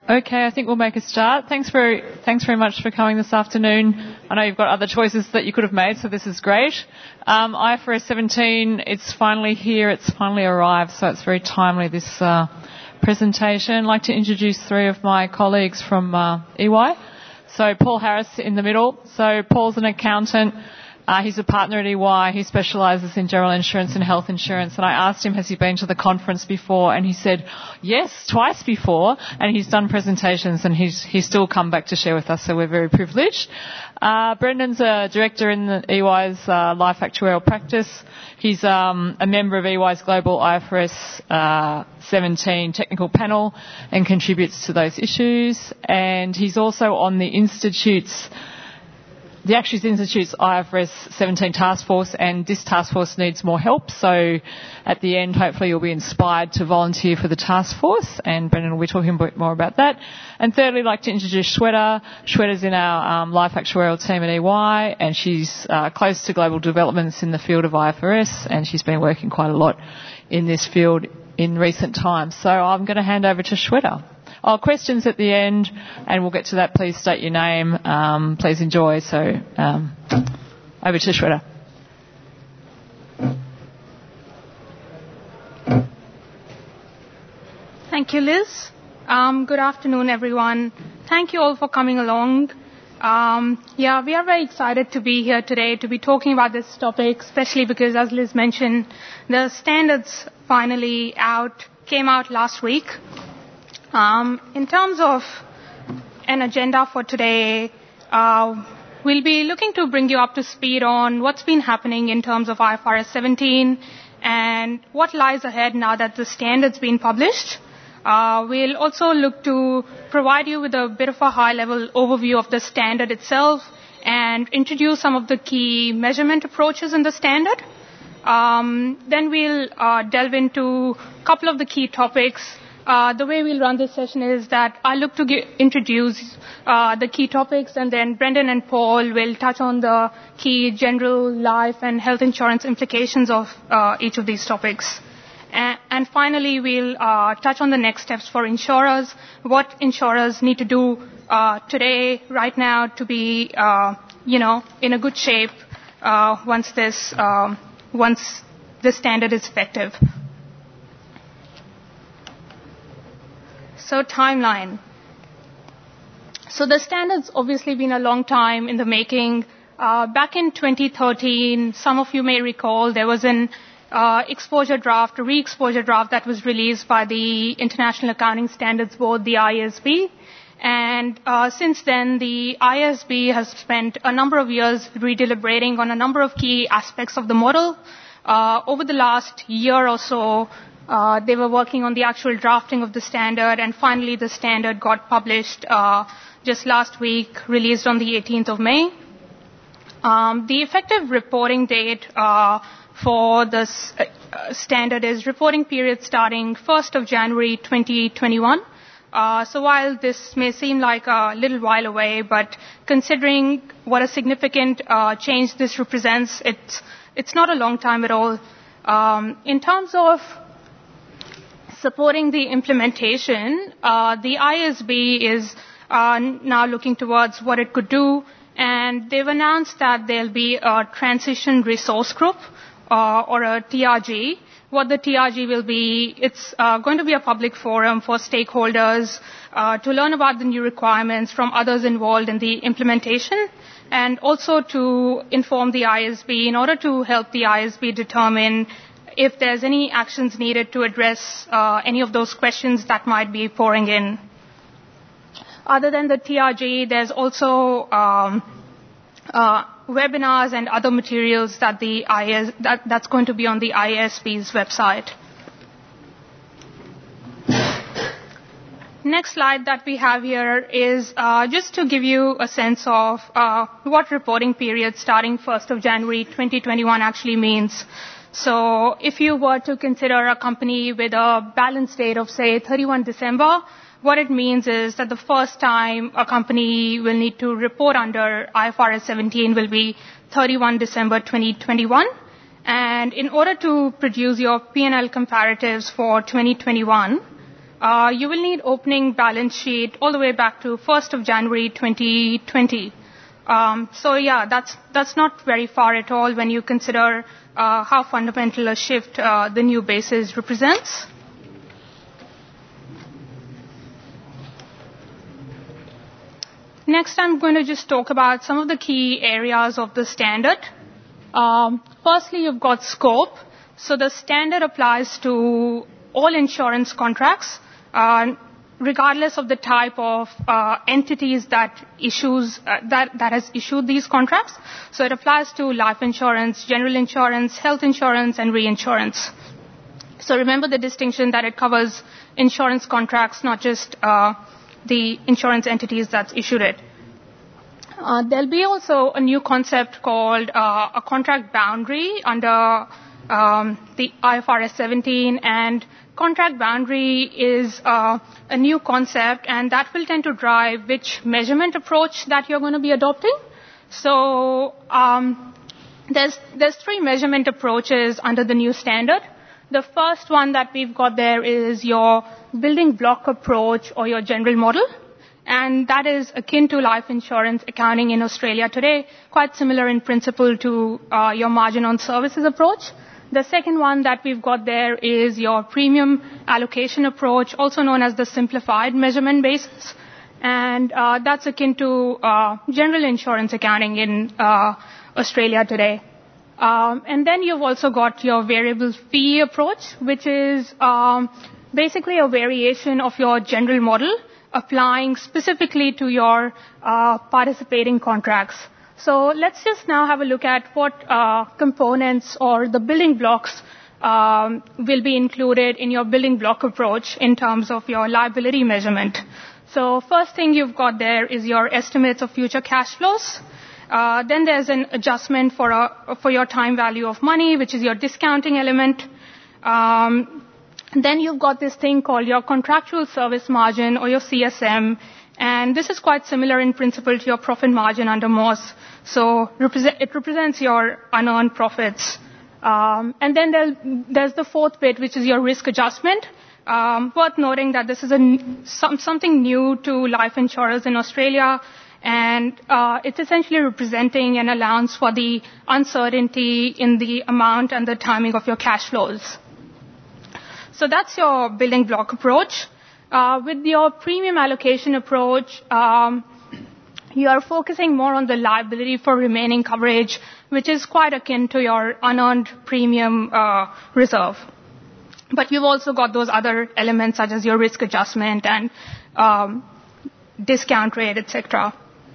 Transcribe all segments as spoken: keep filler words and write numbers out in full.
Okay, I think we'll make a start. Thanks very, thanks very much for coming this afternoon. I know you've got other choices that you could have made, so this is great. Um, I F R S seventeen, it's finally here, it's finally arrived, so it's very timely, this uh, presentation. I'd like to introduce three of my colleagues from uh, E Y. So Paul Harris in the middle. So Paul's an accountant. Uh, he's a partner at E Y. He specialises in general insurance and health insurance. And I asked him, has he been to the conference before? And he said, yes, twice before. And he's done presentations and he's, he's still come back to share with us. So we're very privileged. Uh, Brendan's a director in the E Y's uh, life actuarial practice. He's um, a member of E Y's global I F R S uh, seventeen technical panel and contributes to those issues. And he's also on the Institute's The Actuaries Institute's I F R S seventeen task force, and this task force needs more help. So at the end, hopefully you'll be inspired to volunteer for the task force, and Brendan will be talking a bit more about that. And thirdly, I'd like to introduce Shweta. Shweta's in our um, life actuarial team at E Y, and she's uh, close to global developments in the field of I F R S, and she's been working quite a lot in this field in recent times. So I'm going to hand over to Shweta. Oh, questions at the end, and we'll get to that. Please state your name. Um, please enjoy. So, um, over to Shweta. Thank you, Liz. Um, good afternoon, everyone. Thank you all for coming along. Um, yeah, we are very excited to be here today to be talking about this topic, especially because, as Liz mentioned, the standards finally out came out last week. Um, in terms of an agenda for today, uh, we'll be looking to bring you up to speed on what's been happening in terms of I F R S seventeen and what lies ahead now that the standard's been published. Uh, we'll also look to provide you with a bit of a high-level overview of the standard itself and introduce some of the key measurement approaches in the standard. Um, then we'll uh, delve into a couple of the key topics. Uh, the way we'll run this session is that I look to get, introduce uh, the key topics, and then Brendan and Paul will touch on the key general life and health insurance implications of uh, each of these topics. And, and finally, we'll uh, touch on the next steps for insurers, what insurers need to do uh, today, right now, to be, uh, you know, in a good shape uh, once this, um, once this standard is effective. So timeline. So the standard's obviously been a long time in the making. Uh, back in twenty thirteen, some of you may recall there was an uh, exposure draft, a re-exposure draft that was released by the International Accounting Standards Board, the I A S B. And uh, since then, the I A S B has spent a number of years redeliberating on a number of key aspects of the model. Uh, over the last year or so, Uh, they were working on the actual drafting of the standard, and finally the standard got published uh, just last week, released on the eighteenth of May. Um, the effective reporting date uh, for this uh, standard is reporting period starting first of January twenty twenty-one. Uh, so while this may seem like a little while away, but considering what a significant uh, change this represents, it's, it's not a long time at all. Um, in terms of supporting the implementation, uh, the I A S B is uh, now looking towards what it could do, and they've announced that there'll be a transition resource group, uh, or a T R G. What the T R G will be, it's uh, going to be a public forum for stakeholders uh, to learn about the new requirements from others involved in the implementation, and also to inform the I A S B in order to help the I A S B determine if there's any actions needed to address uh, any of those questions that might be pouring in. Other than the T R G, there's also um, uh, webinars and other materials that the I A S, that, that's going to be on the I A S B's website. Next slide that we have here is uh, just to give you a sense of uh, what reporting period starting first of January twenty twenty-one actually means. So if you were to consider a company with a balance date of, say, thirty-first of December, what it means is that the first time a company will need to report under I F R S seventeen will be thirty-first of December twenty twenty-one. And in order to produce your P and L comparatives for twenty twenty-one, uh, you will need opening balance sheet all the way back to first of January twenty twenty. Um, so yeah, that's that's not very far at all when you consider uh, how fundamental a shift uh, the new basis represents. Next, I'm going to just talk about some of the key areas of the standard. Um, firstly, you've got scope. So the standard applies to all insurance contracts, uh, regardless of the type of uh, entities that issues uh, that that has issued these contracts. So it applies to life insurance, general insurance, health insurance, and reinsurance. So remember the distinction that it covers insurance contracts, not just uh, the insurance entities that's issued it. Uh, there'll be also a new concept called uh, a contract boundary under um, the I F R S seventeen, and contract boundary is uh, a new concept, and that will tend to drive which measurement approach that you're going to be adopting. So um, there's there's three measurement approaches under the new standard. The first one that we've got there is your building block approach or your general model, and that is akin to life insurance accounting in Australia today, quite similar in principle to uh, your margin on services approach. The second one that we've got there is your premium allocation approach, also known as the simplified measurement basis, and uh, that's akin to uh, general insurance accounting in uh, Australia today. Um, and then you've also got your variable fee approach, which is um, basically a variation of your general model applying specifically to your uh, participating contracts. So let's just now have a look at what uh, components or the building blocks um, will be included in your building block approach in terms of your liability measurement. So first thing you've got there is your estimates of future cash flows. Uh, then there's an adjustment for, a, for your time value of money, which is your discounting element. Um, then you've got this thing called your contractual service margin or your C S M. And this is quite similar in principle to your profit margin under M O S. So represent, it represents your unearned profits. Um, and then there, there's the fourth bit, which is your risk adjustment. Um, worth noting that this is a, some, something new to life insurers in Australia. And uh, it's essentially representing an allowance for the uncertainty in the amount and the timing of your cash flows. So that's your building block approach. Uh, with your premium allocation approach, um, you are focusing more on the liability for remaining coverage, which is quite akin to your unearned premium uh, reserve. But you've also got those other elements such as your risk adjustment and um, discount rate, et cetera.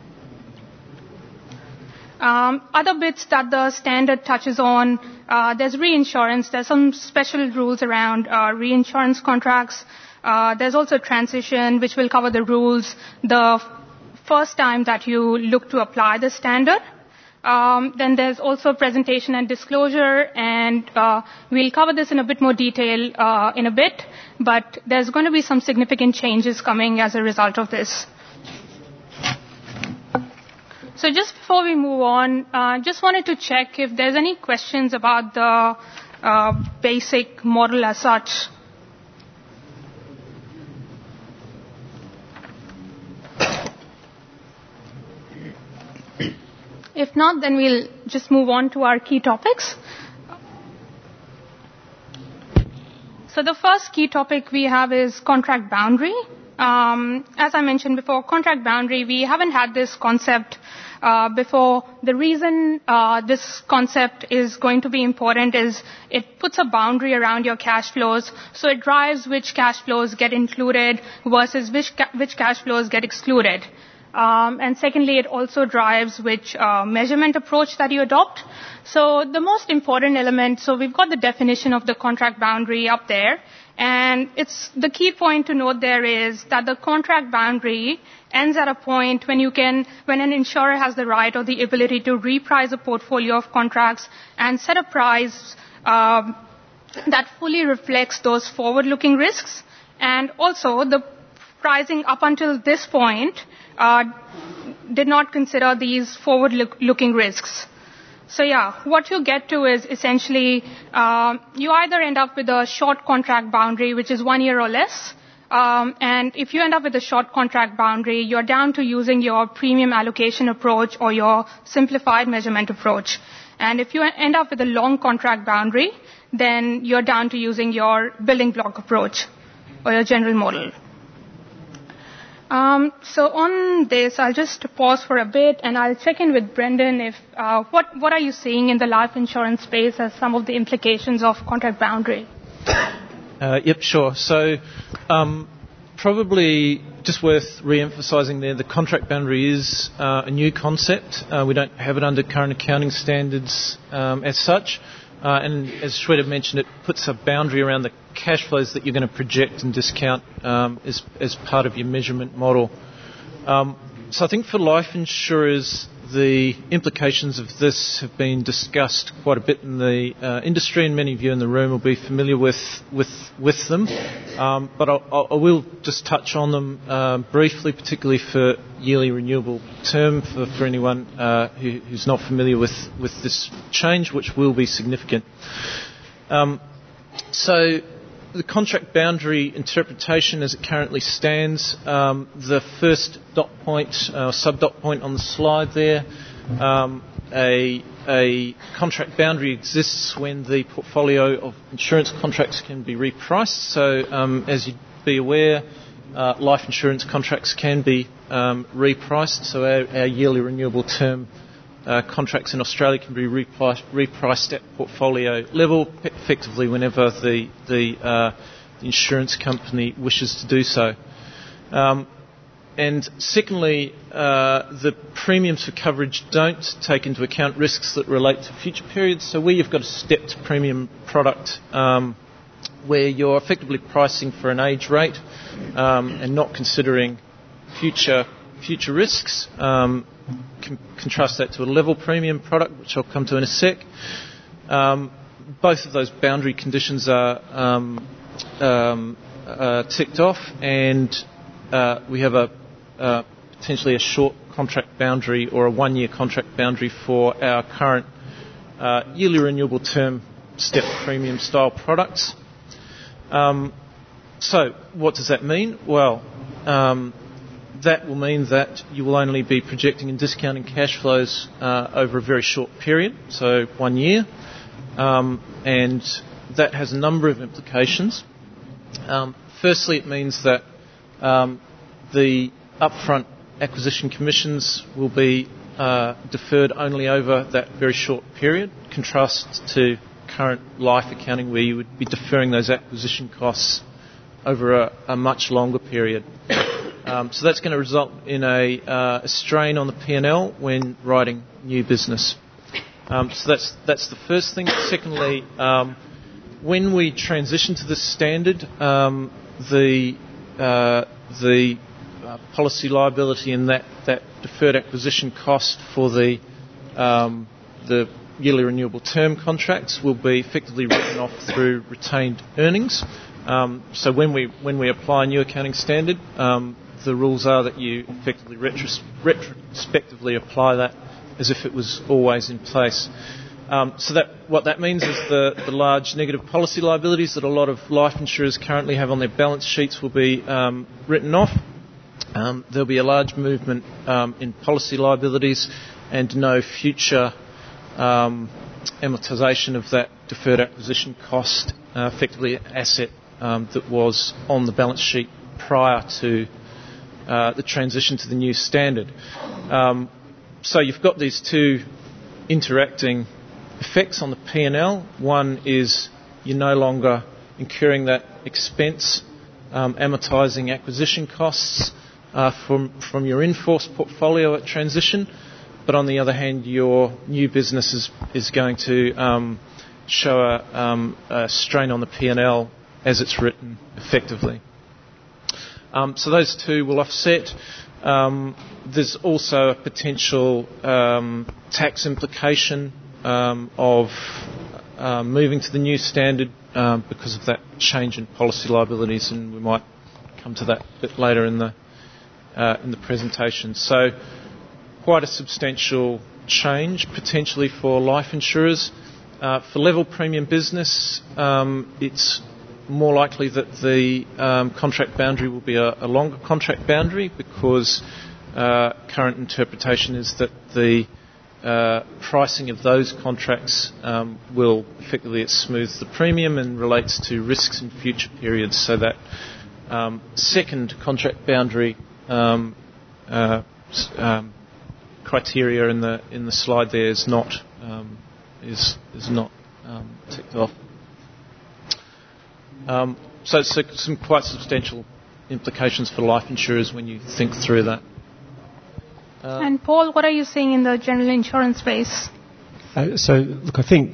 Um, other bits that the standard touches on, uh, there's reinsurance. There's some special rules around uh, reinsurance contracts. Uh, there's also transition, which will cover the rules the f- first time that you look to apply the standard. Um, then there's also presentation and disclosure, and uh, we'll cover this in a bit more detail uh, in a bit, but there's going to be some significant changes coming as a result of this. So just before we move on, I uh, just wanted to check if there's any questions about the uh, basic model as such. If not, then we'll just move on to our key topics. So the first key topic we have is contract boundary. Um, as I mentioned before, contract boundary, we haven't had this concept uh, before. The reason uh, this concept is going to be important is it puts a boundary around your cash flows, so it drives which cash flows get included versus which, ca- which cash flows get excluded. Um, and secondly, it also drives which uh, measurement approach that you adopt. So the most important element, so we've got the definition of the contract boundary up there. And it's the key point to note there is that the contract boundary ends at a point when you can, when an insurer has the right or the ability to reprice a portfolio of contracts and set a price um, that fully reflects those forward-looking risks. And also, the pricing up until this point uh, did not consider these forward-looking risks. So yeah, what you get to is essentially uh, you either end up with a short contract boundary, which is one year or less, Um, and if you end up with a short contract boundary, you're down to using your premium allocation approach or your simplified measurement approach. And if you end up with a long contract boundary, then you're down to using your building block approach or your general model. Um, so on this, I'll just pause for a bit and I'll check in with Brendan if uh, what what are you seeing in the life insurance space as some of the implications of contract boundary? Uh, yep, sure. So um, probably just worth re-emphasising there, the contract boundary is uh, a new concept. Uh, we don't have it under current accounting standards um, as such. Uh, and as Shweta mentioned, it puts a boundary around the cash flows that you're going to project and discount um, as, as part of your measurement model. Um, so I think for life insurers, the implications of this have been discussed quite a bit in the uh, industry, and many of you in the room will be familiar with with, with them. Um, but I'll, I will just touch on them uh, briefly, particularly for yearly renewable term, for, for anyone uh, who, who's not familiar with, with this change, which will be significant. Um, so the contract boundary interpretation as it currently stands, um, the first dot point, uh, sub-dot point on the slide there, um, a, a contract boundary exists when the portfolio of insurance contracts can be repriced. So um, as you'd be aware, uh, life insurance contracts can be um, repriced. So our, our yearly renewable term Uh, contracts in Australia can be repriced, repriced at portfolio level, effectively whenever the, the, uh, the insurance company wishes to do so. Um, and secondly, uh, the premiums for coverage don't take into account risks that relate to future periods. So where you've got a stepped premium product um, where you're effectively pricing for an age rate um, and not considering future future risks, um, Con- contrast that to a level premium product, which I'll come to in a sec. Um, both of those boundary conditions are um, um, uh, ticked off, and uh, we have a uh, potentially a short contract boundary or a one-year contract boundary for our current uh, yearly renewable term step premium style products. Um, so what does that mean? Well, um, that will mean that you will only be projecting and discounting cash flows uh, over a very short period, so one year, um, and that has a number of implications. Um, firstly, it means that um, the upfront acquisition commissions will be uh, deferred only over that very short period, contrast to current life accounting where you would be deferring those acquisition costs over a, a much longer period. Um, so that's going to result in a, uh, a strain on the P and L when writing new business. Um, so that's that's the first thing. Secondly, um, when we transition to this standard, um, the uh, the uh, policy liability and that, that deferred acquisition cost for the um, the yearly renewable term contracts will be effectively written off through retained earnings. Um, so when we when we apply a new accounting standard, um, the rules are that you effectively retros- retrospectively apply that as if it was always in place. Um, so that what that means is the, the large negative policy liabilities that a lot of life insurers currently have on their balance sheets will be um, written off. Um, there'll be a large movement um, in policy liabilities and no future um, amortisation of that deferred acquisition cost, uh, effectively an asset um, that was on the balance sheet prior to Uh, the transition to the new standard. Um, so you've got these two interacting effects on the P and L. One is you're no longer incurring that expense, um, amortising acquisition costs uh, from, from your in-force portfolio at transition, but on the other hand, your new business is, is going to um, show a, um, a strain on the P and L as it's written effectively. Um, so those two will offset. Um, there's also a potential um, tax implication um, of uh, moving to the new standard um, because of that change in policy liabilities, and we might come to that a bit later in the uh, in the presentation. So quite a substantial change potentially for life insurers. Uh, for level premium business, um, it's more likely that the um, contract boundary will be a, a longer contract boundary because uh, current interpretation is that the uh, pricing of those contracts um, will effectively it smooths the premium and relates to risks in future periods, so that um, second contract boundary um, uh, um, criteria in the in the slide there is not um, is is not um, ticked off. Um, so it's some quite substantial implications for life insurers when you think through that. Uh, and Paul, what are you seeing in the general insurance space? Uh, so, look, I think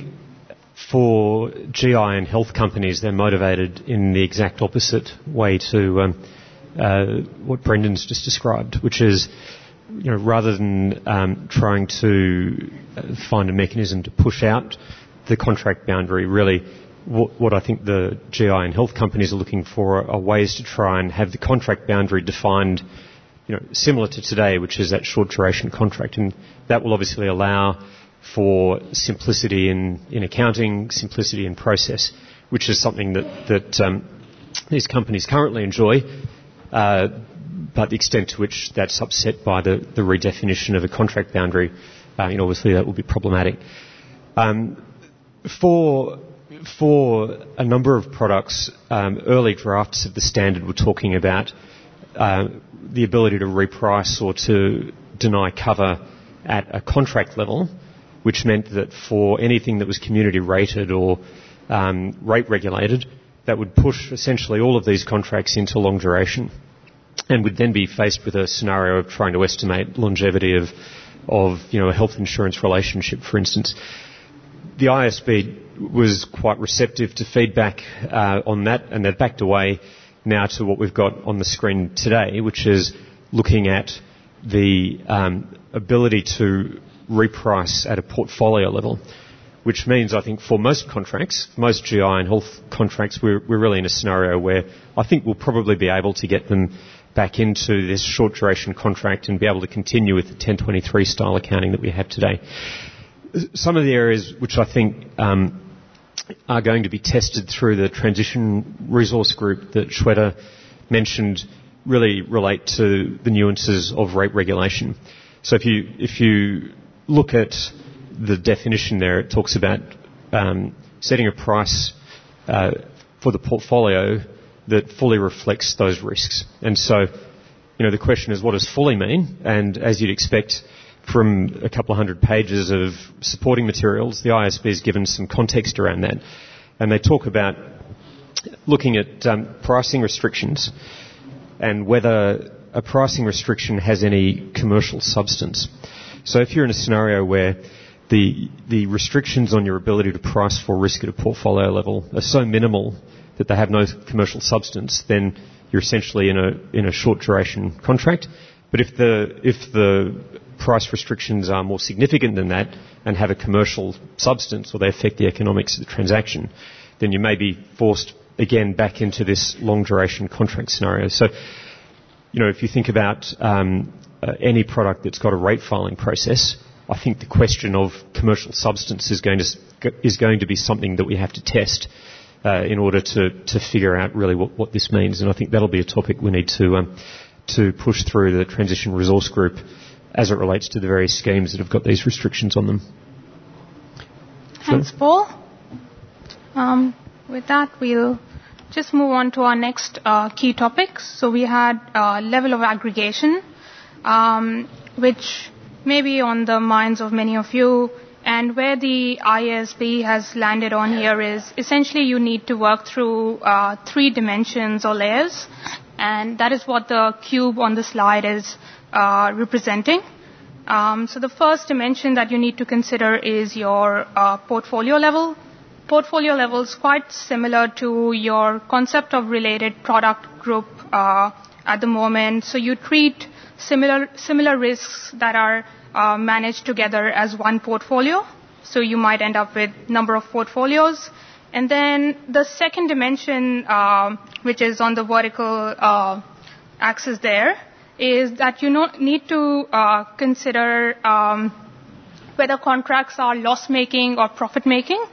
for G I and health companies, they're motivated in the exact opposite way to um, uh, what Brendan's just described, which is, you know, rather than um, trying to find a mechanism to push out the contract boundary, really what, what I think the G I and health companies are looking for are, are ways to try and have the contract boundary defined, you know, similar to today, which is that short duration contract. And that will obviously allow for simplicity in, in accounting, simplicity in process, which is something that, that um, these companies currently enjoy, uh, but the extent to which that's upset by the, the redefinition of a contract boundary, uh, you know, obviously that will be problematic. Um, for for a number of products, um, early drafts of the standard were talking about uh, the ability to reprice or to deny cover at a contract level, which meant that for anything that was community rated or um, rate regulated, that would push essentially all of these contracts into long duration, and would then be faced with a scenario of trying to estimate longevity of, of you know, a health insurance relationship, for instance. The I A S B was quite receptive to feedback uh, on that, and they've backed away now to what we've got on the screen today, which is looking at the um, ability to reprice at a portfolio level, which means I think for most contracts, most G I and health contracts, we're, we're really in a scenario where I think we'll probably be able to get them back into this short duration contract and be able to continue with the ten twenty-three style accounting that we have today. Some of the areas which I think um, are going to be tested through the transition resource group that Shweta mentioned really relate to the nuances of rate regulation. So if you if you look at the definition there, it talks about um, setting a price uh, for the portfolio that fully reflects those risks. And so, you know, the question is, what does fully mean? And as you'd expect from a couple of hundred pages of supporting materials, the I A S B has given some context around that. And they talk about looking at um, pricing restrictions and whether a pricing restriction has any commercial substance. So if you're in a scenario where the the restrictions on your ability to price for risk at a portfolio level are so minimal that they have no commercial substance, then you're essentially in a in a short duration contract. But if the if the price restrictions are more significant than that and have a commercial substance, or they affect the economics of the transaction, then you may be forced again back into this long duration contract scenario. So, you know, if you think about um, uh, any product that's got a rate filing process, I think the question of commercial substance is going to is going to be something that we have to test uh, in order to to figure out really what, what this means. And I think that'll be a topic we need to um, to push through the transition resource group as it relates to the various schemes that have got these restrictions on them. Thanks, Paul. Um, with that, we'll just move on to our next uh, key topics. So we had uh, level of aggregation, um, which may be on the minds of many of you, and where the I A S B has landed on here is essentially you need to work through uh, three dimensions or layers, and that is what the cube on the slide is uh, representing. Um, so the first dimension that you need to consider is your uh, portfolio level. Portfolio level is quite similar to your concept of related product group uh, at the moment. So you treat similar similar risks that are uh, managed together as one portfolio. So you might end up with number of portfolios. And then the second dimension, uh, which is on the vertical uh, axis there, is that you not need to uh, consider um, whether contracts are loss-making or profit-making.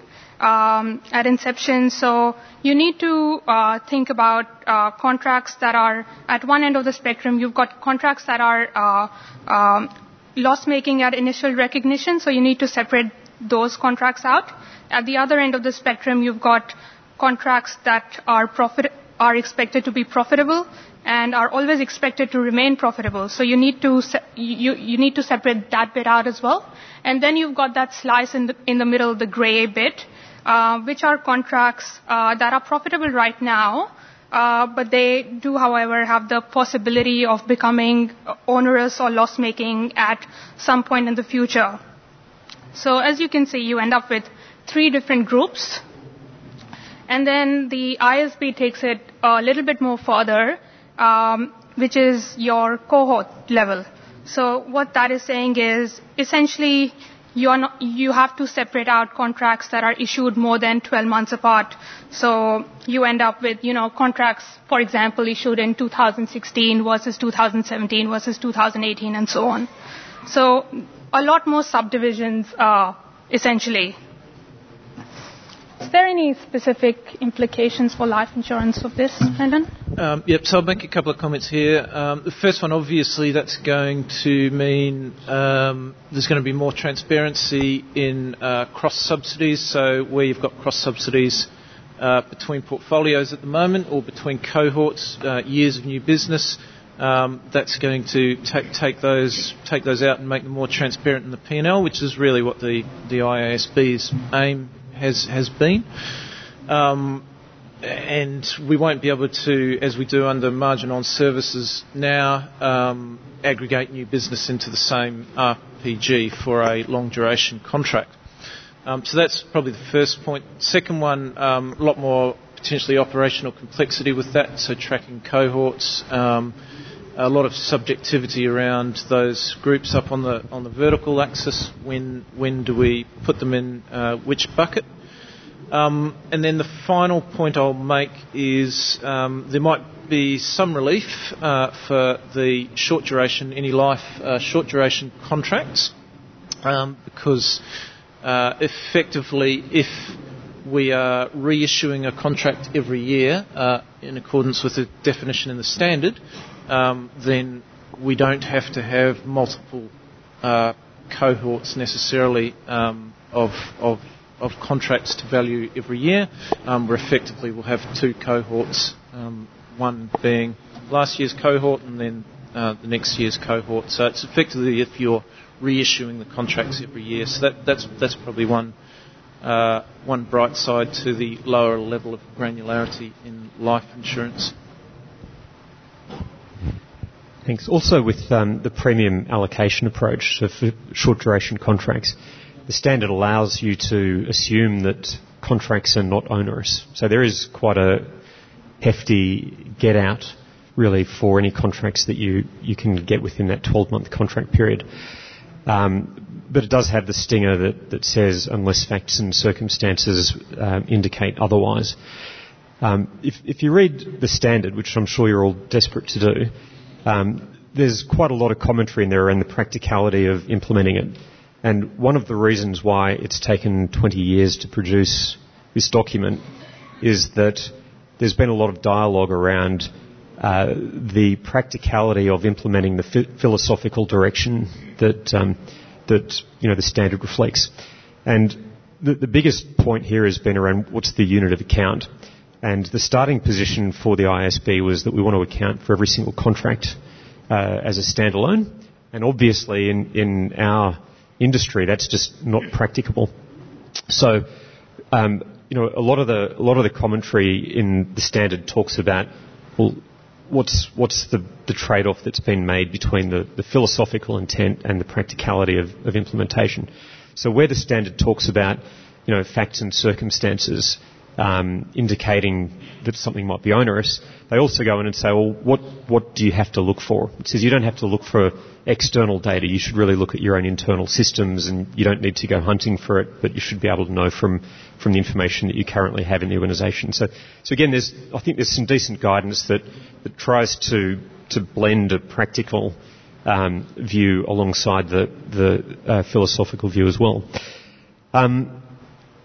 um, at inception. So you need to uh, think about uh, contracts that are at one end of the spectrum. You've got contracts that are uh, um, loss-making at initial recognition, so you need to separate those contracts out. At the other end of the spectrum, you've got contracts that are profit are expected to be profitable and are always expected to remain profitable. So you need to se- you you need to separate that bit out as well. And then you've got that slice in the in the middle, the gray bit, uh, which are contracts uh, that are profitable right now, uh, but they do, however, have the possibility of becoming onerous or loss-making at some point in the future. So as you can see, you end up with three different groups. And then the I S B takes it a little bit more further, um, which is your cohort level. So what that is saying is, essentially, you, are not, you have to separate out contracts that are issued more than twelve months apart. So you end up with, you know, contracts, for example, issued in two thousand sixteen versus two thousand seventeen versus two thousand eighteen, and so on. So a lot more subdivisions, uh, essentially. Is there any specific implications for life insurance of this, Brendan? Um, yep, so I'll make a couple of comments here. Um, the first one, obviously, that's going to mean um, there's going to be more transparency in uh, cross-subsidies. So where you've got cross-subsidies uh, between portfolios at the moment or between cohorts, uh, years of new business, um, that's going to take, take those take those out and make them more transparent in the P and L, which is really what the, the I A S B's aim has has been. Um, and we won't be able to, as we do under margin on services now, um, aggregate new business into the same R P G for a long duration contract. Um, so that's probably the first point. Second one, um, a lot more potentially operational complexity with that, so tracking cohorts, um, a lot of subjectivity around those groups up on the on the vertical axis. When when do we put them in uh, which bucket? Um, and then the final point I'll make is um, there might be some relief uh, for the short duration, any life uh, short duration contracts, um, because uh, effectively, if we are reissuing a contract every year uh, in accordance with the definition in the standard, um, then we don't have to have multiple uh, cohorts necessarily um, of, of of contracts to value every year. Um, where effectively we'll have two cohorts, um, one being last year's cohort and then uh, the next year's cohort. So it's effectively if you're reissuing the contracts every year. So that, that's that's probably one uh, one bright side to the lower level of granularity in life insurance. Thanks. Also with um, the premium allocation approach so for short duration contracts, the standard allows you to assume that contracts are not onerous. So there is quite a hefty get out really for any contracts that you, you can get within that twelve-month contract period. Um, but it does have the stinger that, that says unless facts and circumstances uh, indicate otherwise. Um, if, if you read the standard, which I'm sure you're all desperate to do, um, there's quite a lot of commentary in there around the practicality of implementing it. And one of the reasons why it's taken twenty years to produce this document is that there's been a lot of dialogue around uh, the practicality of implementing the ph- philosophical direction that um, that you know the standard reflects. And the, the biggest point here has been around what's the unit of account. And the starting position for the I S B was that we want to account for every single contract uh, as a standalone. And obviously, in, in our industry, that's just not practicable. So, um, you know, a lot of the a lot of the commentary in the standard talks about, well, what's what's the, the trade-off that's been made between the, the philosophical intent and the practicality of, of implementation. So, where the standard talks about, you know, facts and circumstances um, indicating that something might be onerous, they also go in and say, well, what what do you have to look for? It says you don't have to look for external data. You should really look at your own internal systems, and you don't need to go hunting for it, but you should be able to know from, from the information that you currently have in the organisation. So, so again, there's, I think there's some decent guidance that, that tries to, to blend a practical um, view alongside the, the uh, philosophical view as well. Um,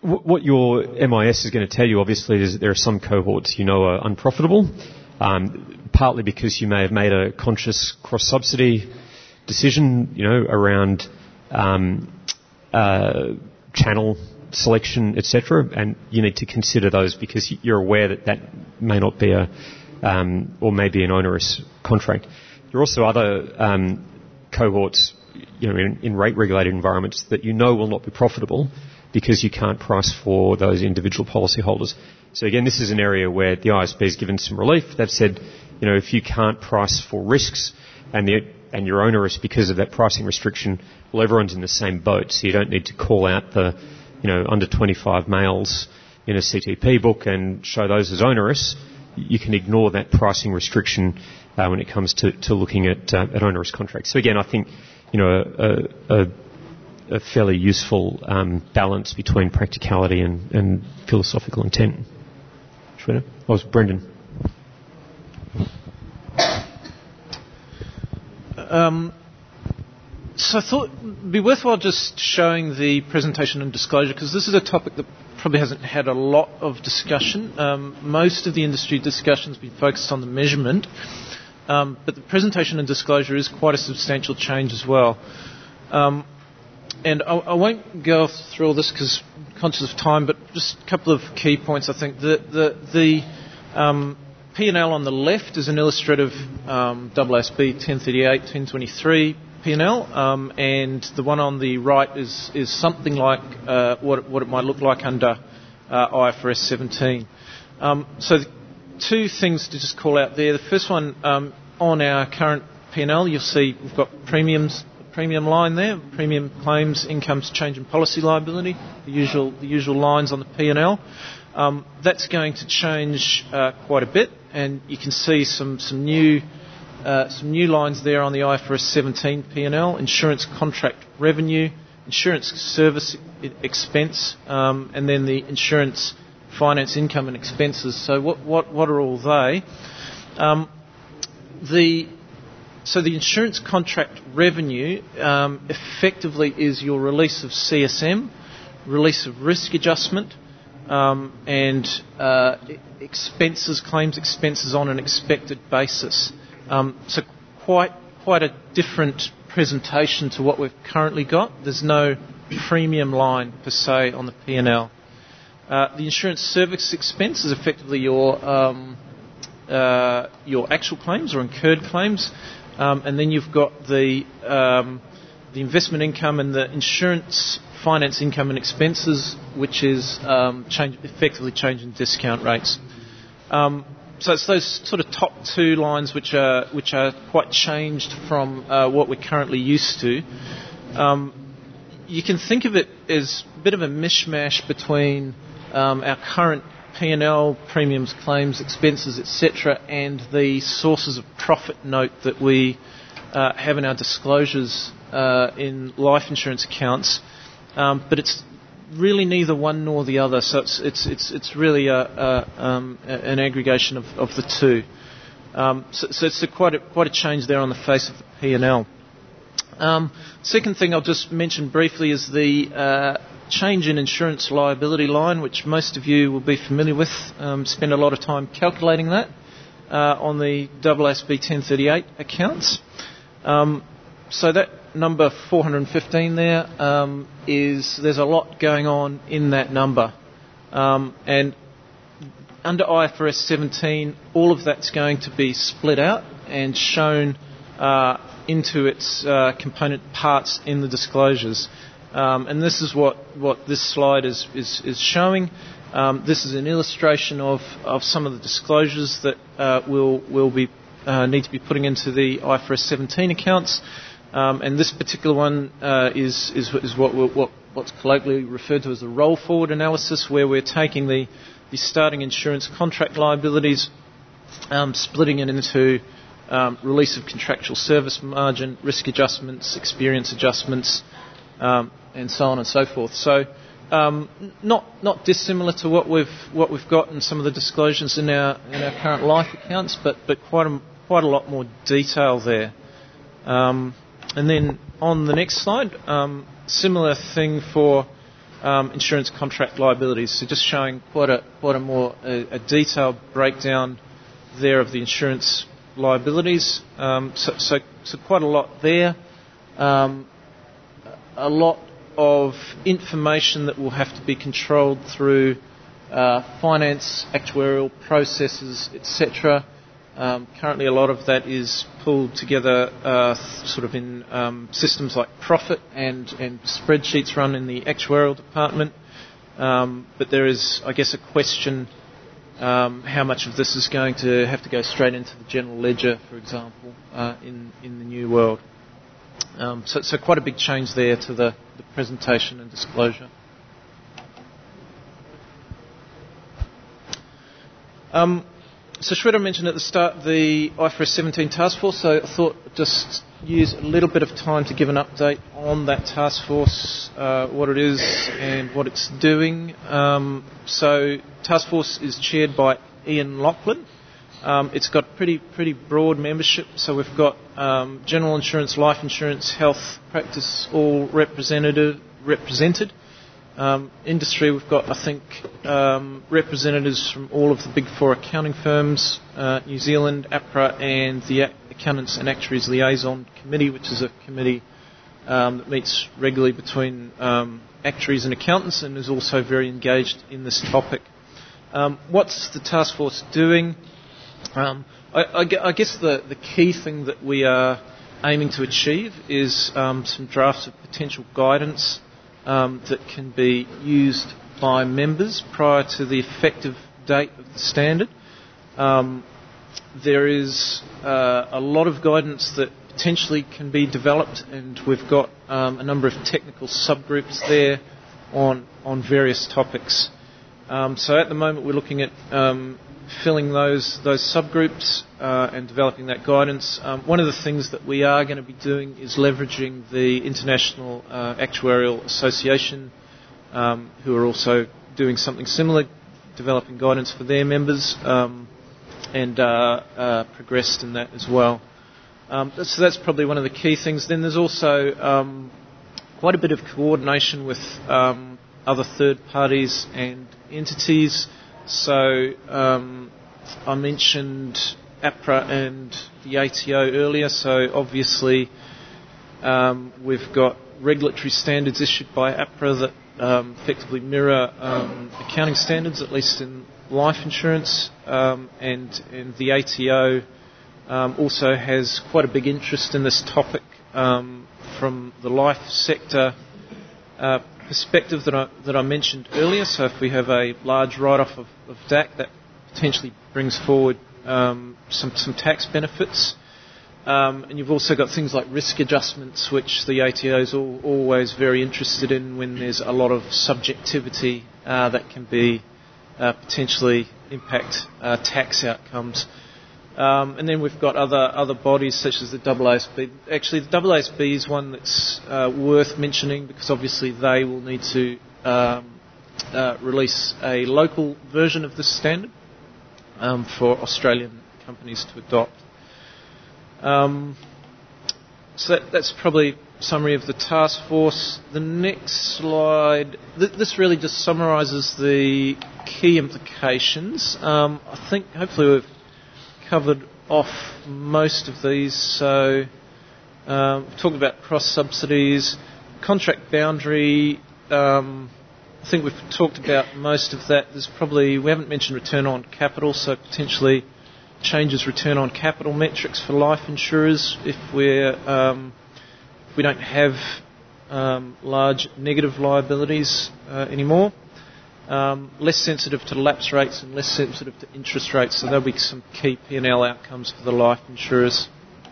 what your M I S is going to tell you, obviously, is that there are some cohorts you know are unprofitable, um, partly because you may have made a conscious cross-subsidy decision, you know, around um, uh, channel selection, et cetera, and you need to consider those because you're aware that that may not be a, um, or may be an onerous contract. There are also other um, cohorts, you know, in, in rate-regulated environments that you know will not be profitable because you can't price for those individual policyholders. So again, this is an area where the I S P has given some relief. They've said, you know, if you can't price for risks and the and you're onerous because of that pricing restriction, well, everyone's in the same boat, so you don't need to call out the, you know, under twenty-five males in a C T P book and show those as onerous. You can ignore that pricing restriction uh, when it comes to, to looking at, uh, at onerous contracts. So again, I think, you know, a, a, a fairly useful um, balance between practicality and, and philosophical intent. Shweta? Oh, it's Brendan. Um, so I thought it'd be worthwhile just showing the presentation and disclosure, because this is a topic that probably hasn't had a lot of discussion. Um, most of the industry discussion's been focused on the measurement, um, but the presentation and disclosure is quite a substantial change as well. Um, and I, I won't go through all this because I'm conscious of time, but just a couple of key points. I think the the, the um, P and L on the left is an illustrative um, A S B ten thirty-eight, ten twenty-three P and L, um, and the one on the right is is something like uh, what what it might look like under uh, I F R S seventeen. Um, so the two things to just call out there. The first one, um, on our current P and L, you'll see we've got premiums, premium line there, premium claims, incomes, change in policy liability, the usual the usual lines on the P and L. Um, that's going to change uh, quite a bit, and you can see some some new uh, some new lines there on the I F R S seventeen P and L: insurance contract revenue, insurance service expense, um, and then the insurance finance income and expenses. So what what what are all they? Um, the so the insurance contract revenue um, effectively is your release of C S M, release of risk adjustment. Um, and uh, expenses, claims expenses on an expected basis. Um, so quite quite a different presentation to what we've currently got. There's no premium line per se on the P and L. Uh, the insurance service expense is effectively your um, uh, your actual claims or incurred claims, um, and then you've got the um, the investment income and the insurance finance income and expenses, which is um, change, effectively changing discount rates. Um, so it's those sort of top two lines which are which are quite changed from uh, what we're currently used to. Um, you can think of it as a bit of a mishmash between um, our current P and L, premiums, claims, expenses, et cetera, and the sources of profit note that we uh, have in our disclosures uh, in life insurance accounts. Um, but it's really neither one nor the other, so it's it's it's, it's really a, a, um, an aggregation of, of the two. Um, so, so it's a quite a, quite a change there on the face of the P and L. Um, second thing I'll just mention briefly is the uh, change in insurance liability line, which most of you will be familiar with. Um, spend a lot of time calculating that uh, on the A S B ten thirty-eight accounts. Um, so that number four hundred fifteen there um, is there's a lot going on in that number, um, and under I F R S seventeen, all of that's going to be split out and shown uh, into its uh, component parts in the disclosures. Um, and this is what, what this slide is, is, is showing. Um, this is an illustration of, of some of the disclosures that uh, we'll, we'll be, uh, need to be putting into the I F R S seventeen accounts. Um, and this particular one uh, is, is, is what, what, what's colloquially referred to as the roll-forward analysis, where we're taking the, the starting insurance contract liabilities, um, splitting it into um, release of contractual service margin, risk adjustments, experience adjustments, um, and so on and so forth. So, um, not not dissimilar to what we've what we've got in some of the disclosures in our in our current life accounts, but but quite a, quite a lot more detail there. Um, and then on the next slide, um, similar thing for um, insurance contract liabilities. So just showing quite a quite a more a, a detailed breakdown there of the insurance liabilities. Um, so, so, so quite a lot there. Um, a lot of information that will have to be controlled through uh, finance, actuarial processes, et cetera. Um, currently, a lot of that is pulled together uh, sort of in um, systems like Profit and, and spreadsheets run in the actuarial department. Um, but there is, I guess, a question um, how much of this is going to have to go straight into the general ledger, for example, uh, in, in the new world. Um, so, so quite a big change there to the, the presentation and disclosure. Um, so Shweta mentioned at the start the I F R S seventeen task force, so I thought I'd just use a little bit of time to give an update on that task force, uh, what it is and what it's doing. Um, so task force is chaired by Ian Lachlan. Um, it's got pretty pretty broad membership, so we've got um, general insurance, life insurance, health practice all represented. represented. Um, industry, we've got, I think, um, representatives from all of the big four accounting firms, uh, New Zealand, APRA, and the Accountants and Actuaries Liaison Committee, which is a committee um, that meets regularly between um, actuaries and accountants and is also very engaged in this topic. Um, what's the task force doing? Um, I, I, I guess the, the key thing that we are aiming to achieve is um, some drafts of potential guidance um, that can be used by members prior to the effective date of the standard. Um, there is uh, a lot of guidance that potentially can be developed, and we've got um, a number of technical subgroups there on on various topics. Um, so at the moment we're looking at um, filling those those subgroups uh, and developing that guidance. Um, one of the things that we are going to be doing is leveraging the International uh, Actuarial Association, um, who are also doing something similar, developing guidance for their members, um, and uh, uh, progressed in that as well. Um, so that's probably one of the key things. Then there's also um, quite a bit of coordination with um, other third parties and entities. So um, I mentioned APRA and the A T O earlier, so obviously um, we've got regulatory standards issued by APRA that um, effectively mirror um, accounting standards, at least in life insurance, um, and, and the A T O um, also has quite a big interest in this topic um, from the life sector uh, perspective that I, that I mentioned earlier. So if we have a large write-off of, of D A C, that potentially brings forward um, some, some tax benefits. Um, and you've also got things like risk adjustments, which the A T O is all, always very interested in when there's a lot of subjectivity uh, that can be uh, potentially impact uh, tax outcomes. Um, and then we've got other other bodies such as the A A S B. Actually, the A A S B is one that's uh, worth mentioning because obviously they will need to um, uh, release a local version of this standard um, for Australian companies to adopt. Um, so that, that's probably a summary of the task force. The next slide, th- this really just summarises the key implications. Um, I think hopefully we've covered off most of these. So um, we've talked about cross-subsidies, contract boundary. Um, I think we've talked about most of that. There's probably, we haven't mentioned return on capital, so potentially changes return on capital metrics for life insurers if we're um, if we don't have um, large negative liabilities uh, anymore. Um, less sensitive to lapse rates and less sensitive to interest rates, so there'll be some key P and L outcomes for the life insurers.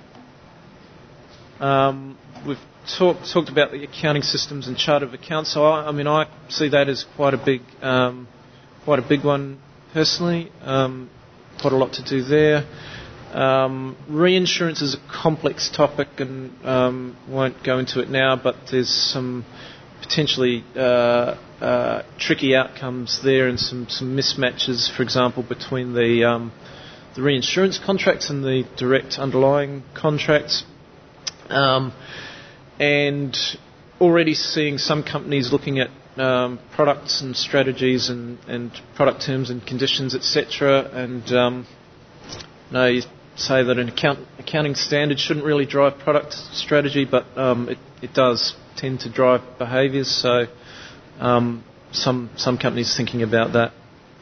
Um, we've talk, talked about the accounting systems and chart of accounts, so I, I mean I see that as quite a big, um, quite a big one personally. Um, quite a lot to do there. Um, reinsurance is a complex topic and um, won't go into it now, but there's some potentially uh, uh, tricky outcomes there and some, some mismatches, for example, between the um, the reinsurance contracts and the direct underlying contracts. Um, and already seeing some companies looking at um, products and strategies and, and product terms and conditions, et cetera. And um, no, you say that an account, accounting standard shouldn't really drive product strategy, but um, it, it does tend to drive behaviours. So um, some some companies thinking about that.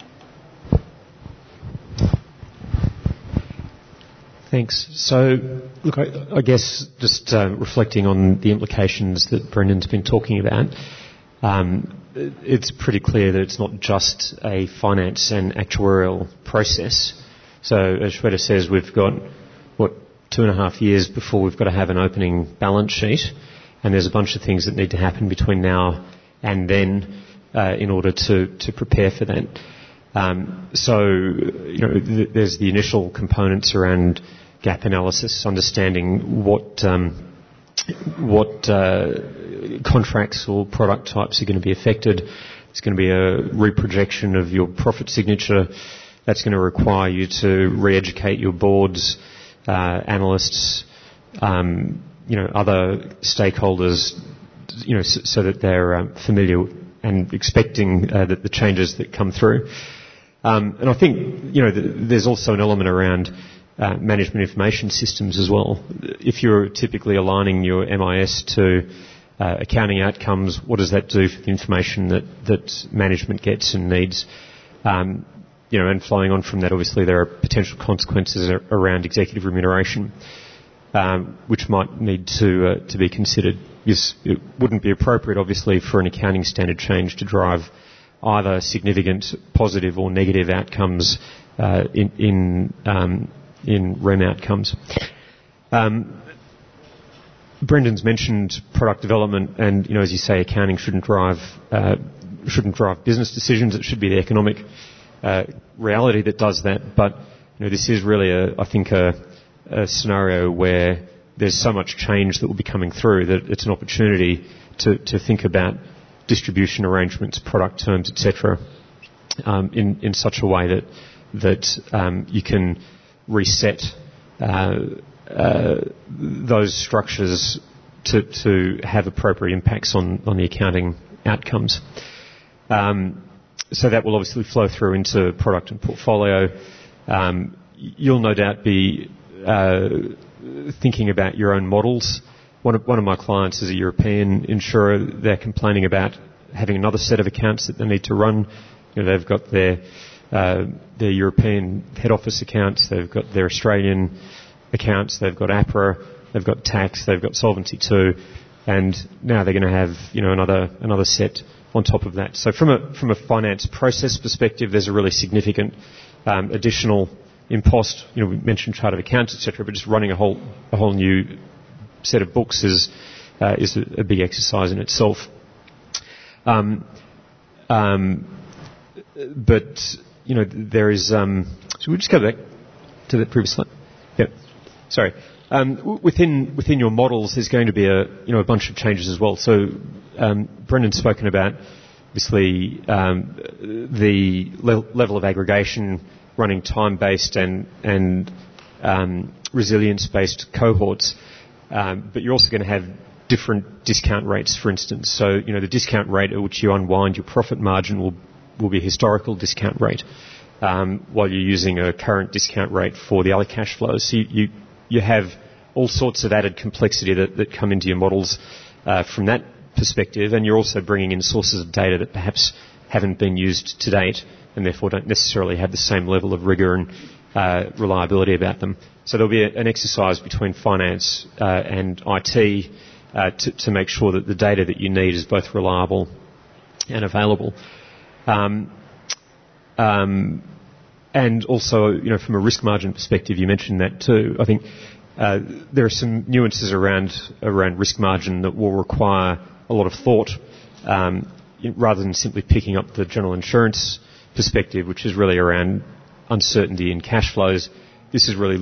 Thanks. So, look, I, I guess just uh, reflecting on the implications that Brendan's been talking about, um, it's pretty clear that it's not just a finance and actuarial process. So, as Shweta says, we've got, what, two and a half years before we've got to have an opening balance sheet, and there's a bunch of things that need to happen between now and then uh, in order to, to prepare for that. Um, so, you know, th- there's the initial components around gap analysis, understanding what um, what uh, contracts or product types are going to be affected. It's going to be a reprojection of your profit signature. That's going to require you to re-educate your boards, uh, analysts, um, you know, other stakeholders, you know, so, so that they're um, familiar and expecting uh, that the changes that come through. Um, and I think, you know, th- there's also an element around uh, management information systems as well. If you're typically aligning your M I S to uh, accounting outcomes, what does that do for the information that, that management gets and needs? Um, you know, and flowing on from that, obviously there are potential consequences ar- around executive remuneration, um, which might need to uh, to be considered. Yes, it wouldn't be appropriate, obviously, for an accounting standard change to drive either significant positive or negative outcomes uh, in in, um, in R E M outcomes. Um, Brendan's mentioned product development, and you know, as you say, accounting shouldn't drive uh, shouldn't drive business decisions. It should be the economic uh, reality that does that. But you know, this is really, a, I think, a, a scenario where there's so much change that will be coming through that it's an opportunity to, to think about distribution arrangements, product terms, et cetera, um, in, in such a way that that um, you can reset uh, uh, those structures to, to have appropriate impacts on, on the accounting outcomes. Um, so that will obviously flow through into product and portfolio. Um, you'll no doubt be uh, thinking about your own models. One of, one of my clients is a European insurer. They're complaining about having another set of accounts that they need to run. You know, they've got their uh, their European head office accounts, they've got their Australian accounts, they've got APRA, they've got tax, they've got Solvency two, and now they're going to have, you know, another another set on top of that. So from a from a finance process perspective, there's a really significant um, additional impost. You know, we mentioned chart of accounts, et cetera, but just running a whole a whole new set of books is uh, is a, a big exercise in itself. Um, um, but you know, there is. Um, should we just go back to the previous slide? Yep. Sorry. Um, w- within within your models, there's going to be a you know a bunch of changes as well. So um, Brendan's spoken about obviously um, the le- level of aggregation, running time-based and and um, resilience-based cohorts. Um, but you're also going to have different discount rates, for instance. So, you know, the discount rate at which you unwind your profit margin will will be a historical discount rate, um, while you're using a current discount rate for the other cash flows. So you you, you have all sorts of added complexity that, that come into your models uh, from that perspective, and you're also bringing in sources of data that perhaps haven't been used to date, and therefore don't necessarily have the same level of rigour and uh, reliability about them. So there'll be a, an exercise between finance uh, and I T uh, to, to make sure that the data that you need is both reliable and available. Um, um, and also, you know, from a risk margin perspective, you mentioned that too. I think uh, there are some nuances around around risk margin that will require a lot of thought, um, rather than simply picking up the general insurance perspective, which is really around uncertainty in cash flows. This is really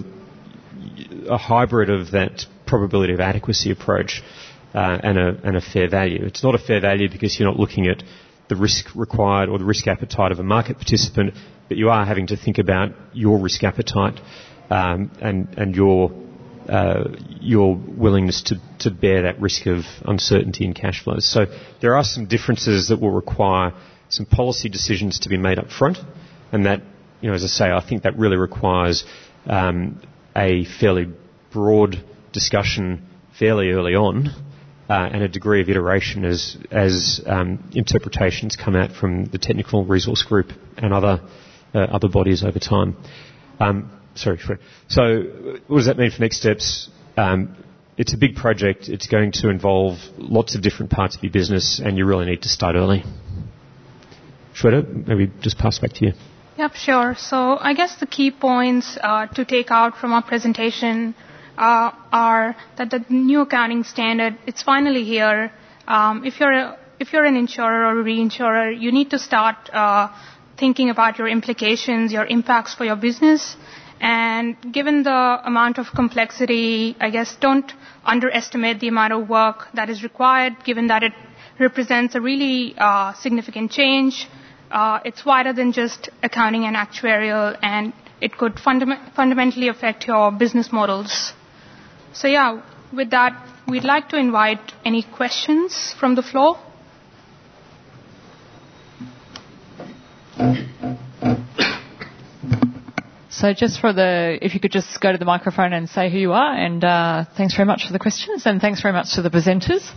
a hybrid of that probability of adequacy approach uh, and, a, and a fair value. It's not a fair value because you're not looking at the risk required or the risk appetite of a market participant, but you are having to think about your risk appetite um, and, and your uh, your willingness to, to bear that risk of uncertainty in cash flows. So there are some differences that will require some policy decisions to be made up front, and that, you know, as I say, I think that really requires um, a fairly broad discussion fairly early on, uh, and a degree of iteration as as um, interpretations come out from the technical resource group and other uh, other bodies over time. Um, sorry, Fred. So, what does that mean for next steps? Um, it's a big project. It's going to involve lots of different parts of your business, and you really need to start early. Shweta, maybe just pass back to you. Yep, sure. So I guess the key points uh, to take out from our presentation uh, are that the new accounting standard, it's finally here. Um, if you're a, if you're an insurer or a reinsurer, you need to start uh, thinking about your implications, your impacts for your business. And given the amount of complexity, I guess don't underestimate the amount of work that is required, given that it represents a really uh, significant change. Uh, it's wider than just accounting and actuarial, and it could fundam- fundamentally affect your business models. So yeah, with that, we'd like to invite any questions from the floor. So just for the, if you could just go to the microphone and say who you are, and uh, thanks very much for the questions, and thanks very much to the presenters.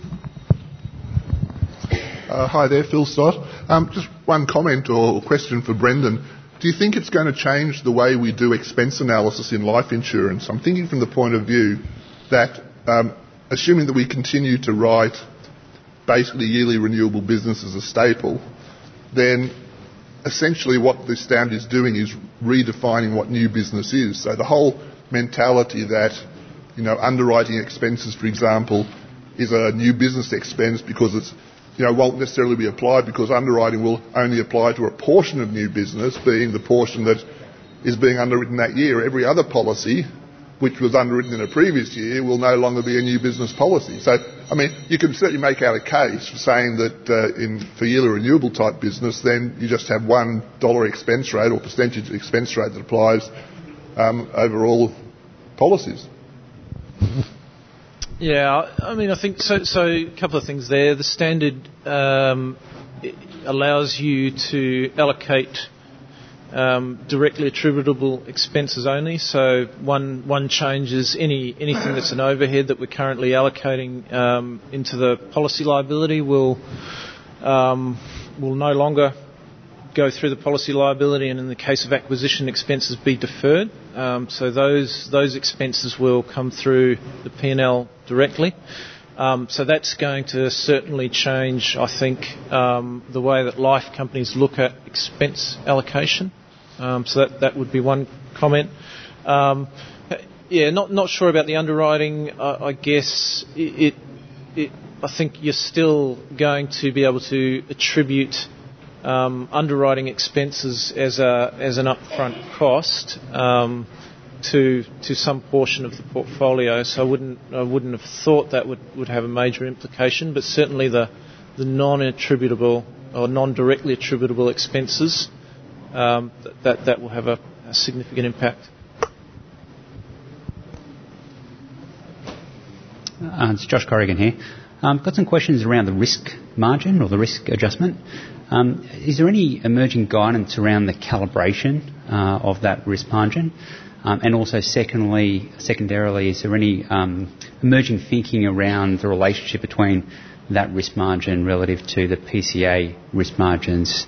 Uh, hi there, Phil Stott. Um, just one comment or question for Brendan. Do you think it's going to change the way we do expense analysis in life insurance? I'm thinking from the point of view that, um, assuming that we continue to write basically yearly renewable business as a staple, then essentially what this standard is doing is redefining what new business is. So the whole mentality that, you know, underwriting expenses, for example, is a new business expense because it's, you know, won't necessarily be applied because underwriting will only apply to a portion of new business, being the portion that is being underwritten that year. Every other policy which was underwritten in a previous year will no longer be a new business policy. So, I mean, you can certainly make out a case for saying that uh, in for yearly renewable type business, then you just have one dollar expense rate or percentage expense rate that applies um, over all policies. Yeah, I mean, I think so. So, a couple of things there. The standard um, allows you to allocate um, directly attributable expenses only. So, one one change is any anything that's an overhead that we're currently allocating um, into the policy liability will um, will no longer go through the policy liability, and in the case of acquisition expenses, be deferred. Um, so those those expenses will come through the P and L directly. Um, so that's going to certainly change, I think, um, the way that life companies look at expense allocation. Um, so that that would be one comment. Um, yeah, not not sure about the underwriting. Uh, I guess it, it, it. I think you're still going to be able to attribute Um, underwriting expenses as a as an upfront cost um, to to some portion of the portfolio. So I wouldn't I wouldn't have thought that would, would have a major implication, but certainly the the non-attributable or non-directly attributable expenses um, that that will have a, a significant impact. Uh, it's Josh Corrigan here. Um, got some questions around the risk margin or the risk adjustment. Um, is there any emerging guidance around the calibration uh, of that risk margin? Um, and also, secondly, secondarily, is there any um, emerging thinking around the relationship between that risk margin relative to the P C A risk margins?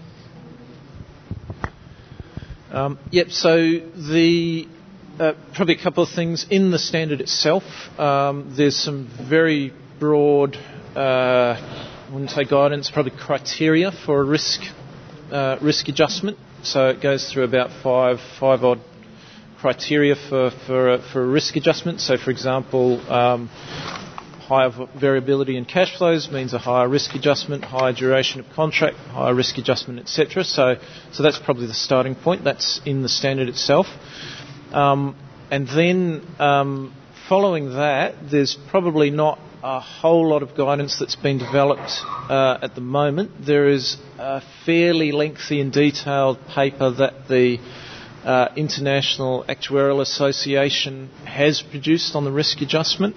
Um, yep. So the uh, probably a couple of things in the standard itself. Um, there's some very broad. Uh, I wouldn't say guidance, probably criteria for a risk uh, risk adjustment. So it goes through about five five odd criteria for for a, for a risk adjustment. So, for example, um, higher variability in cash flows means a higher risk adjustment, higher duration of contract, higher risk adjustment, et cetera. So, so that's probably the starting point. That's in the standard itself. Um, and then um, following that, there's probably not a whole lot of guidance that's been developed uh, at the moment. There is a fairly lengthy and detailed paper that the uh, International Actuarial Association has produced on the risk adjustment.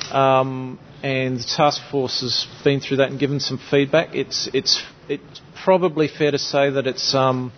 Um, and the task force has been through that and given some feedback. It's it's it's probably fair to say that it's um,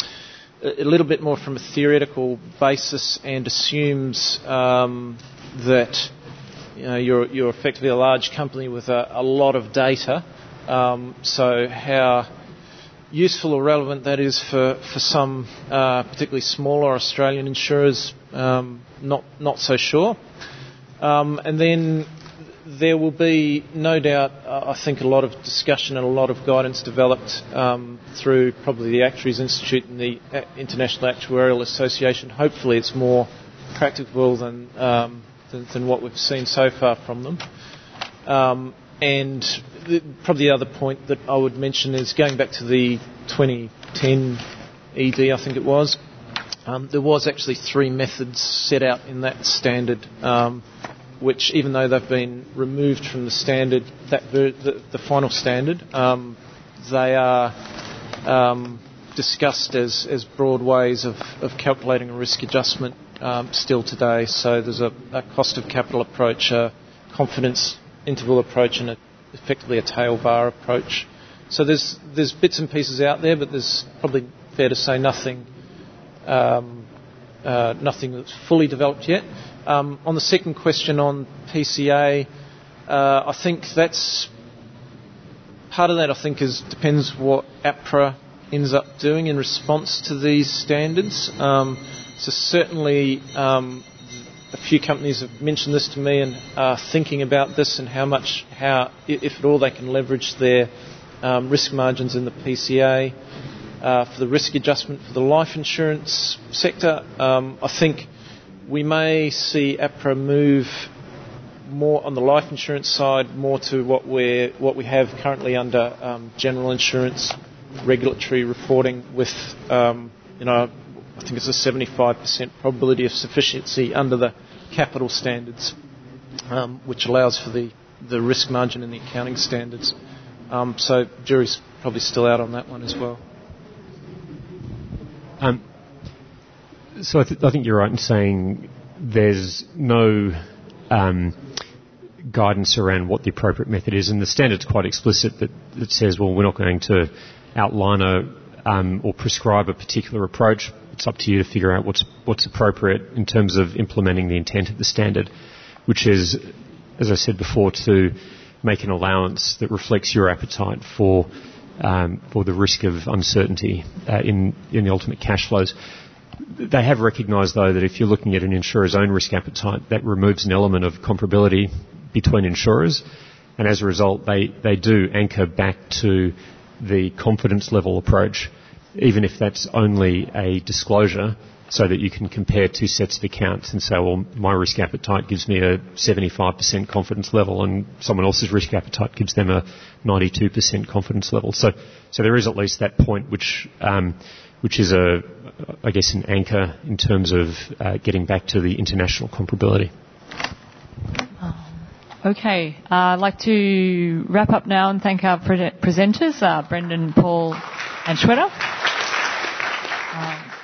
a little bit more from a theoretical basis and assumes um, that you know you're you're effectively a large company with a, a lot of data. Um, so how useful or relevant that is for for some uh, particularly smaller Australian insurers, um, not not so sure. Um, and then there will be, no doubt, uh, I think, a lot of discussion and a lot of guidance developed um, through probably the Actuaries Institute and the International Actuarial Association. Hopefully it's more practical than, um, than, than what we've seen so far from them. Um, and the, probably the other point that I would mention is going back to the twenty ten E D, I think it was. Um, there was actually three methods set out in that standard, um, which, even though they've been removed from the standard, that ver- the, the final standard, um, they are um, discussed as, as broad ways of, of calculating a risk adjustment um, still today. So there's a, a cost of capital approach, a confidence interval approach, and a, effectively a tail bar approach. So there's there's bits and pieces out there, but there's probably fair to say nothing. Um, uh, nothing that's fully developed yet. Um, on the second question on P C A, uh, I think that's part of that. I think is depends what APRA ends up doing in response to these standards. Um, so certainly, um, a few companies have mentioned this to me and are thinking about this and how much, how if at all, they can leverage their um, risk margins in the P C A. Uh, for the risk adjustment for the life insurance sector, um, I think we may see APRA move more on the life insurance side, more to what we what we have currently under um, general insurance regulatory reporting, with um, you know I think it's a seventy-five percent probability of sufficiency under the capital standards, um, which allows for the the risk margin in the accounting standards. Um, so jury's probably still out on that one as well. Um, so I, th- I think you're right in saying there's no um, guidance around what the appropriate method is, and the standard's quite explicit that, that says, well, we're not going to outline a um, or prescribe a particular approach. It's up to you to figure out what's what's appropriate in terms of implementing the intent of the standard, which is, as I said before, to make an allowance that reflects your appetite for Um, for the risk of uncertainty uh, in, in the ultimate cash flows. They have recognised, though, that if you're looking at an insurer's own risk appetite, that removes an element of comparability between insurers, and as a result, they, they do anchor back to the confidence level approach, even if that's only a disclosure, so that you can compare two sets of accounts and say, well, my risk appetite gives me a seventy-five percent confidence level and someone else's risk appetite gives them a ninety-two percent confidence level. So, so there is at least that point which, um, which is a, I guess, an anchor in terms of uh, getting back to the international comparability. Okay, uh, I'd like to wrap up now and thank our pre- presenters, uh, Brendan, Paul and Shweta. Um,